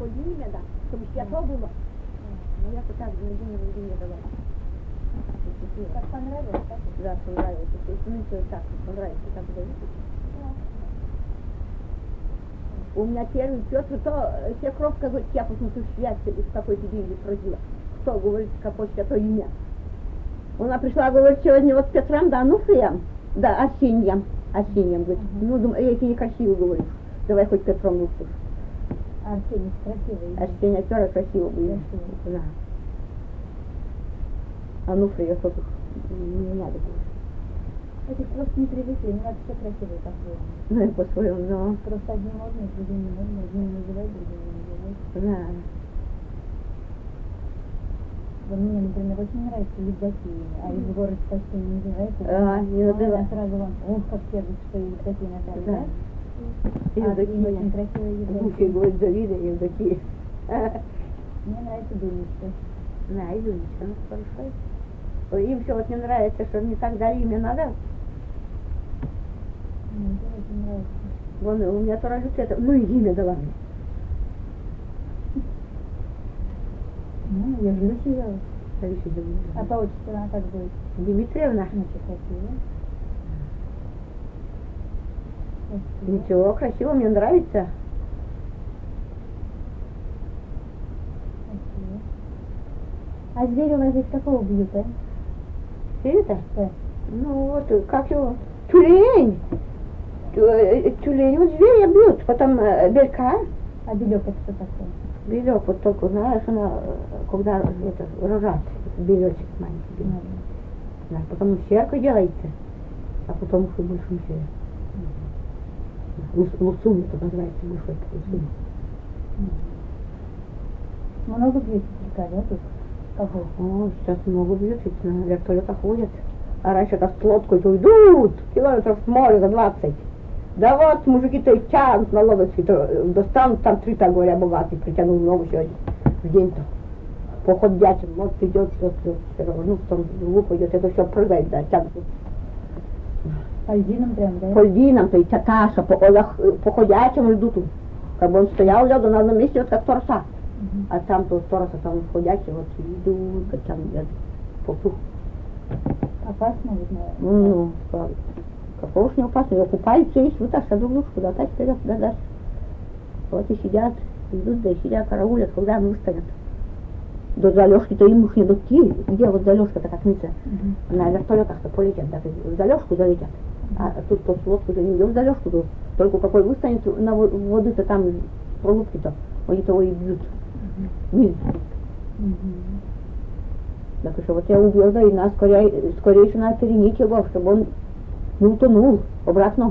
имя, да, чтобы светло было. Но я так на день не дала. Как понравилось, так? Да, понравилось. Ну, все так, понравится, так дают. У меня первый Петр, то Секровка говорит, я посмотрю связь, из какой-то деньги просила. Кто говорит, какое то имя. Она пришла, говорит, сегодня вот Петром, да, Ануфрием, да, Арсением, говорит. Ну, думаю, я тебе некрасиво говорю, давай хоть Петром лучше. Арсений красивый. Арсений тоже красиво будет. Да. Ануфрия только не надо было. Этих просто не привыкли, не надо все красивые по-своему. Ну и по-своему, но... Просто одни можно, другие не можно, одни называют, другие не называют. Да. Вот мне, например, очень нравится Евдокия, а из города почти не называется. Не называется. Я сразу вам, как первый, что Евдокия Наталья, да? Евдокия. Очень красивая Евдокия. Слушай, говорит, Давида Евдокия. Мне нравится Дунечка. Да, и Дунечка, ну хорошо. Им все вот не нравится, что не так дали, имя надо. Мне очень нравится. Вон, у меня тоже это, ну и имя дала мне. Ну, я же Люся зовут. Люся зовут. А по отчеству она как будет? Дмитриевна. Очень красиво. Ничего, красиво, мне нравится. Красиво. А зверь у вас здесь какого бьют, а? Это? Да. Ну вот, как его? Тюлень. Тюлень, вот зверя бьют, потом белька. А белек это что такое? Белек, вот только, знаешь, она, когда это, рожат, белечек маленький. Да, потом щерка делается, а потом еще больше щерка. Лусун это называется, большой лусун. Много бьют белька, да, тут? Какой? О, сейчас много бьют, ведь на вертолетах ходят. А раньше так с лодкой-то идут, километров с моря за 20. Да вот, мужики-то и тянут на лодочке-то, достанут там 3, так говоря, богатые, притянул много сегодня, в день-то. По ходячим, вот идет, все, ну, в том глупо идет, это все прыгает, да, тянут. По льдинам прям, да? По льдинам-то и Таша, по ходячим идут. Как бы он стоял лёду на одном месте, вот как торса. А там то торса, там ходячий, вот идут, как там, по кругу. Опасно, ведь, наверное. Ну, какого ж не опасно, ее купаются и вытащат друг друга куда-то вперед, да дальше. Вот и сидят, идут, да и сидят, караулят, когда они выставят. До залежки-то им уж не дойти, где вот залежка-то как ница. На вертолетах-то полетят, да, в залежку залетят. А тут то с лодку за ним идем в залежку, то только какой выстанет на воды-то там, пролубки-то, они того и бьют. Видишь? Так что вот я убил, да, и нас скорейше надо перенить его, чтобы он не утонул обратно.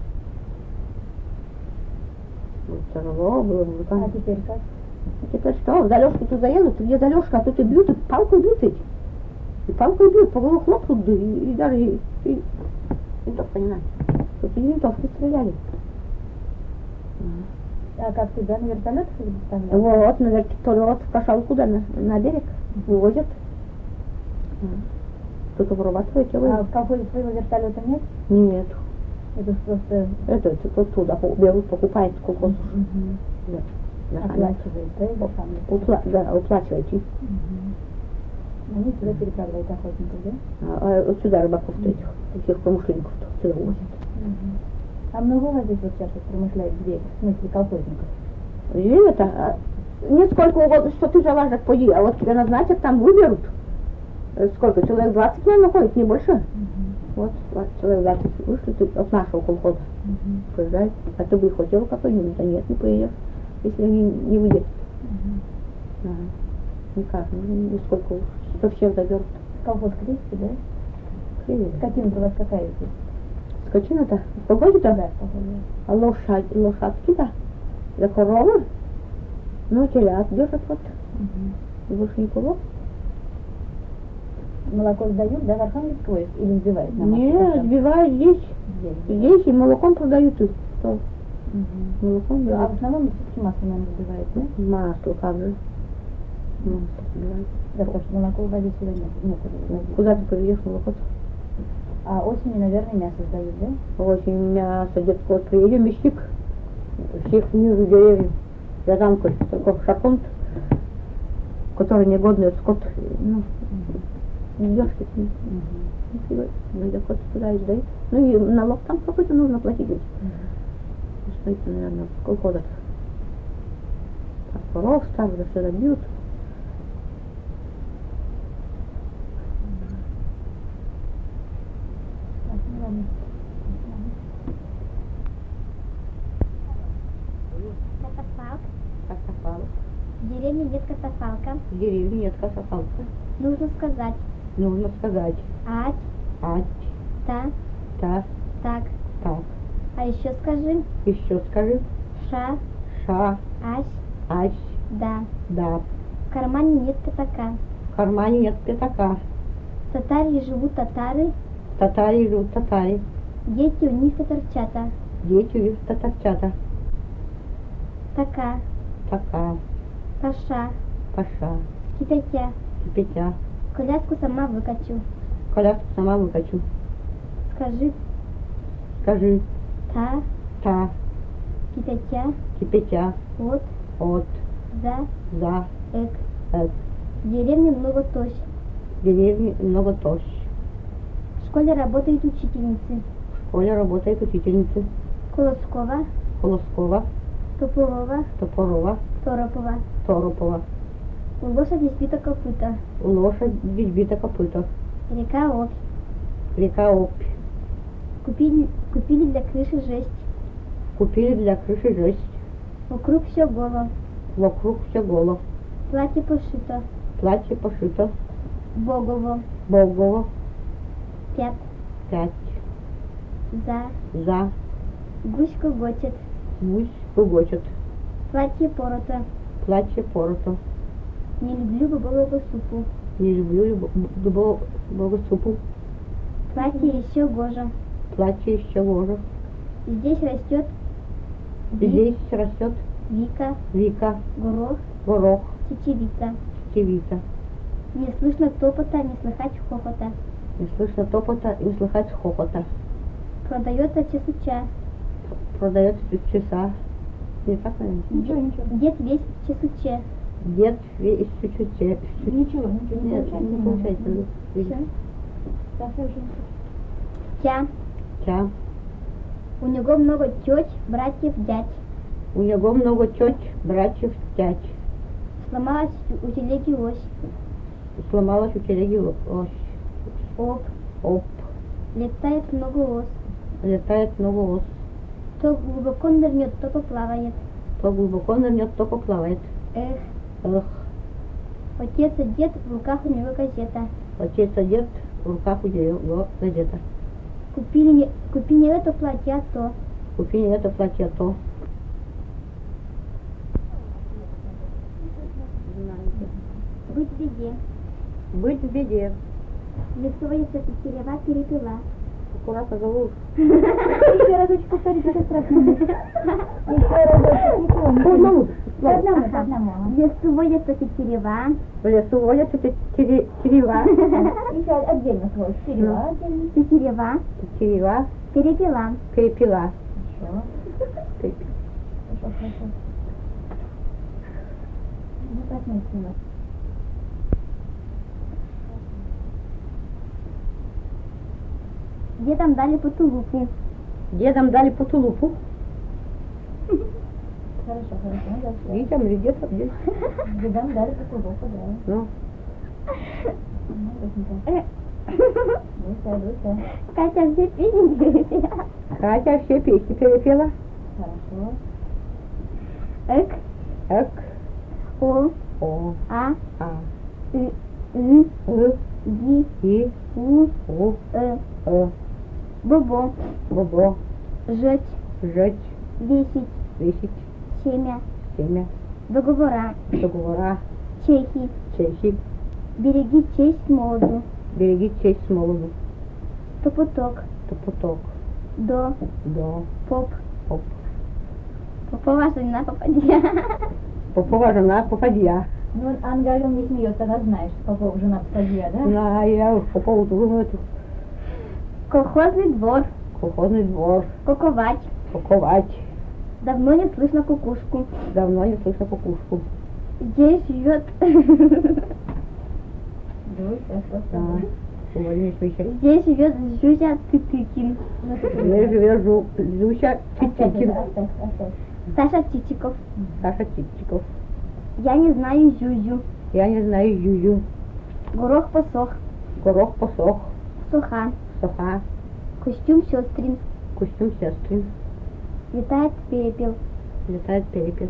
Вот тяжело было. А теперь как? А теперь что, в залежку тут заедут, где залежка, а тут и бьют, и палкой бьют ведь. И палкой бьют, по голову хлопнут, да, и даже и винтовка не надо. Тут и винтовки стреляли. А как туда на вертолетах их доставляют? Вот, на вертолет пошел куда, на берег, вывозят. Тут обрабатываете вы. А в колхозе своего вертолета нет? Нет. Это просто... Это тут туда берут, покупают колхоз. Да. Оплачивает, да, это сам? Да, уплачиваете. Они сюда переправляют охотников, да? Вот сюда рыбаков-то этих промышленников сюда увозят. А много у вас здесь вот сейчас вот промышляют зверь, в смысле колхозников? Зверь-то, несколько угодно, что ты залажешь, поди, а вот тебя назначат, там выберут. Сколько, человек 20 наверное, ходит, не больше? Вот, 20 человек 20 вышли от нашего колхоза. Приезжают. А ты бы хотел какой-нибудь, а нет, не поедешь, если они не выйдут. Никак, нисколько уж. Совсем заберут. Колхоз крестья, да? Привет. Скотина-то у вас какая здесь? Скотина-то? В погоде-то? Да, погода. А лошадки-то? Да коровы? Ну, телят держат вот. И больше никого. Молоко сдают, да, в Архангельск или сбивают? Нет, сбивают здесь. Здесь и молоком продают их. Молоком, да. А в основном все-таки масло, наверное, сбивают, да? Масло, как же. Масло сбивают. Да, потому что молоко вводить сюда нет. Куда ты привезешь молоко-то? А осенью, наверное, мясо сдают, да? Осенью мясо, где-то вот приедем, мясник, всех ниже деревьев. Вязанку, такой шапонт, который негодный скот, ну, ёшки. Ну, я хоть туда и сдают. Ну, и налог там какой-то нужно платить ведь. Стоит, наверное, в колхозах. Так, коров ставят, все забьют. Катафалк. Катафалк. В деревне нет катафалка. В деревне нет катафалка. Нужно сказать Нужно сказать ать, ать, та, та, так. так. А еще скажи Еще скажи ша, ша, ась, ась, да. да. В кармане нет пятака. В кармане нет пятака. В Татарии живут татары, В Татарии живут татари. дети у них татарчата. Дети у них татарчата. Така, Така, паша, паша, кипятя. кипятя. Коляску сама выкачу. Коляску сама выкачу. Скажи Скажи та, та, кипятя, кипятя, от, от, за, за, эк. эт. В деревне много тощ. В деревне много тощ. В школе работают учительницы. В школе работает учительница Колоскова, Колоскова, Топорова, Топорова, Торопова. Торопова. У лошади сбито копыта. Лошадь сбита копыта. Река Обь. Река Обь. Купили для крыши жесть. Купили для крыши жесть. Вокруг все голо. Вокруг все голо. Платье пошито. Платье пошито. Богово. Богово. Пят. 5. За. За. Гусь когочет. Гусь гугочет. Платье порото. Платье порото. Не люблю бобового супу. Не люблю дубового супу. Платье еще гожа. Платье еще гоже. Здесь растет Здесь растет вика, вика, горох, горох, чечевица. чечевица. Не слышно топота, не слыхать хохота. Не слышно топота, не слыхать хохота. Продается чесуча. Продается часа. Не так, наверное? Дед весь в чесуче. Дед весь чуть-чуть. Ничего, Нет, не получается. Тя. Ча. У него много теть, братьев, дядь. У него много теть, братьев, тять. Сломалась у телеги ось. Сломалась у телеги ось. Оп. Оп. Летает много ос. Летает много ос. То глубоко нырнет, то поплавает. То глубоко нырнет, то поплавает. Эх. Эх. Отец и дед, в руках у него газета. Отец и дед, в руках у него газета. Купи не это платье, а то. Купи не это платье, а то. Быть в беде. Быть в беде. Лесовая терева перепела. Аккуратно зовут. Еще разочек повторите, это страшно. Еще разочек, По одному. по одному. Лесовая терева. В лесу водятся терева. Еще отдельно свой. Терева отдельно. Терева Терева перепела. перепела. Еще. Хорошо, хорошо. Ну, посмотрим. Дедам дали по тулупу. Дедам дали по тулупу. Хорошо, хорошо. Ну, дальше. Детям или где-то здесь. Дедам дали по клубоку, да. Ну, Ну, быстренько. Дуся. Катя все песни перепела. Катя все песни перепела. Хорошо. Эк, Эк, о, о, а, а, и, и, ги, у, у, бобо, бобо, жать, жать, весить, весить, семя, семя, договора, договора, чехи, чехи, береги честь молоду, береги честь молоду, топоток, топоток, до, до, поп, поп, попова жена попадья. попова жена попадья. Ну, Ангель не смеется, она знает, что Попов жена попадья, да? На, я по поводу думаю, Колхозный двор, колхозный двор, коковать, паковать, Давно не слышно кукушку. Давно не слышно кукушку. Здесь живет... Да. Увольнись вечер. Здесь живет Зюзя Тытыкин. Здесь живет Зюся Титикин. Оставь. Саша Титиков. Саша Титиков. Я не знаю Зюзю. Я не знаю Юю. Горох посох. Горох посох. Суха. Суха. Костюм сестрин. Костюм сестрин. Летает перепел. Летает перепел.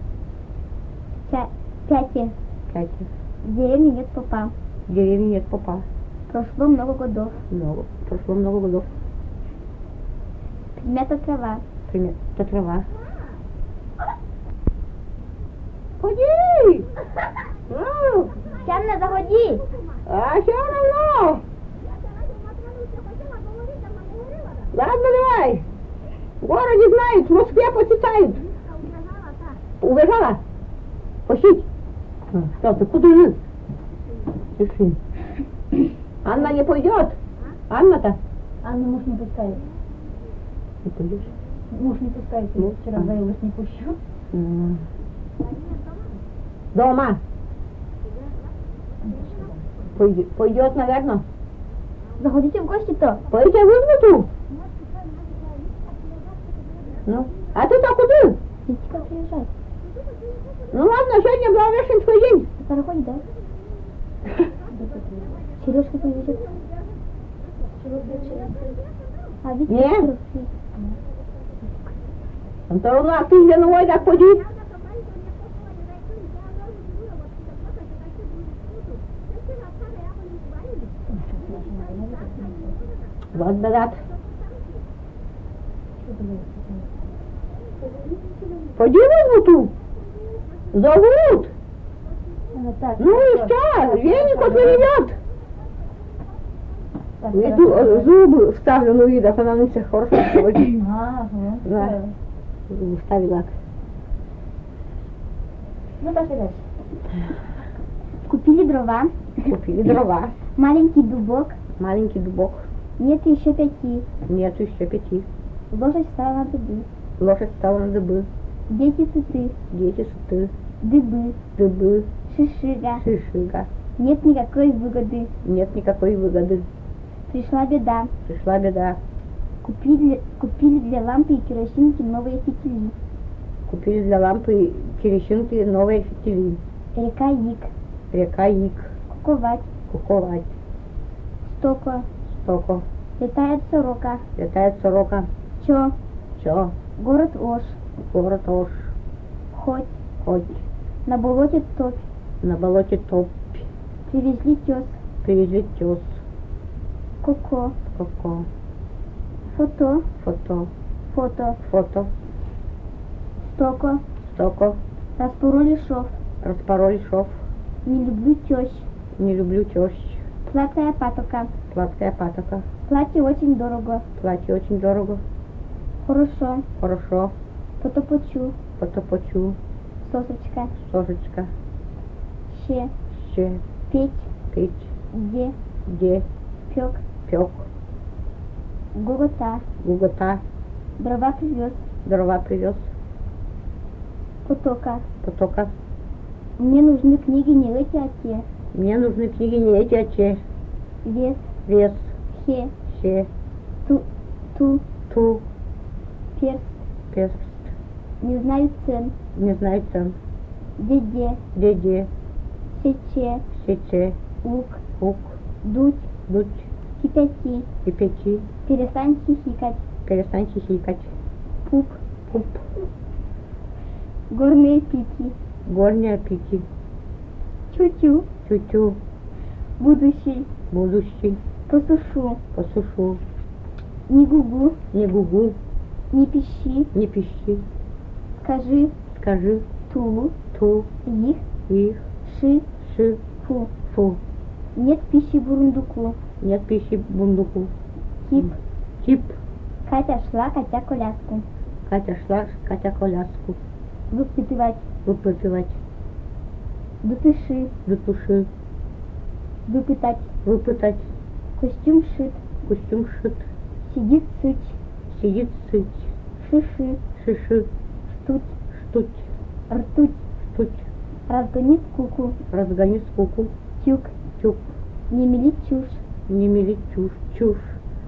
Пяти. Катя. В деревне нет попа. В деревне нет попа. Прошло много годов. Прошло много годов. Примята трава. Примета трава. Ходи! Сейчас заходи. А все равно. Ладно, давай. В городе знают, в Москве почитают. Убежала? Пошить. Что ты, куда же? Тиши. Анна не пойдет. Анна-то? Анну муж не пускает. Не пойдешь? Муж не пускает. Ну, Вчера боялась, не пущу. Дома. Пойдет, наверное. Заходите в гости-то. Пойдите вызову. Ну, а ты-то куда? Видите, как приезжать. Ну ладно, сегодня Благовещенский день. Пароходе, да? Сережка привезет. А ведь Не. Антон, а ты где новой так пойди? Вот да. Пойди вызову ту. Зовут. Так, Ну и что? Веник отведет. Иду, зубы вставлю, ну видишь, она на всех хорошо сегодня. Ага. Да. Вставила. Ну, пошли дальше. Купили дрова. Купили дрова. Маленький дубок. Маленький дубок. Нет еще 5. Нету еще 5. Лошадь стала на дыбы. Лошадь стала на дыбы. Дети сыты. Дети сыты. Дыбы. Дыбы. Шишига. Шишига. Нет никакой выгоды. Нет никакой выгоды. Пришла беда. Пришла беда. Купили для лампы и керосинки новые фитили. Купили для лампы керосинки новые фитили. Река Ик. Река Ик. Куковать. Куковать. Стоко. Стоко. Летает сорока. Летает сорока. Чё? Чё? Город Ош. Город Ош. Хоть. Хоть. На болоте топь. На болоте топь. Привезли тёс. Привезли тёс. Коко. Коко. Фото. Фото. Фото. Фото. Стоко. Стоко. Распороли шов. Распороли шов. Не люблю тещ. Не люблю тещ. Сладкая патока. Сладкая патока. Платье очень дорого. Платье очень дорого. Хорошо. Хорошо. Потопочу. Потопочу. Сосочка. Сосочка. Ще. Ще. Петь. Петь. Где. Пек. Пёк. Гугота. Гугота. Дрова привез. Дрова привез. Потока. Потока. Мне нужны книги не эти, а те. Мне нужны книги не эти, а те. Вес. Вес. Хе. Ще. Ту. Ту. Перст. Перст. Не знаю цен. Не знаю цен. Деде. Деде. Сече. Сече. Лук. Лук. Дуть. Дуть. Кипяти. Кипяти. Перестань хихикать. Перестань хихикать. Пуп. Пуп. Горные пики. Горние пики. Чу-чу. Тю-тю. Будущий. Будущий. Посушу. Посушу. Не гугу. Не гугу. Не пищи. Не пищи. Скажи. Скажи. Ту. Ту. Их. Их. Ши. Ши. Фу. Фу. Нет пищи бурундуку. Нет пищи бундуку. Тип. Тип. Катя шла, катя коляску. Катя шла, Катя коляску. Выпытывать. Выпытывать. Дутыши. Дутуши. Выпытать. Выпытать. Костюм шит. Костюм шит. Сидит сыч. Сидит сыть. Шиши. Шиши. штуть, штуть, ртуть, штуть, разгони скуку, разгони скуку, тюк, тюк, не мели чушь, не мели чушь, чушь.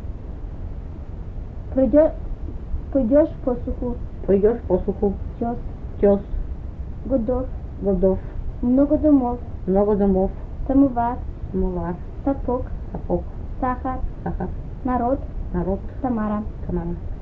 Пойдешь по суху, Пойдешь по суху, тес, тес, годов, годов, много домов, много домов, самовар, самовар, сапог, сапог, сахар, сахар, народ, народ, Тамара. Тамара.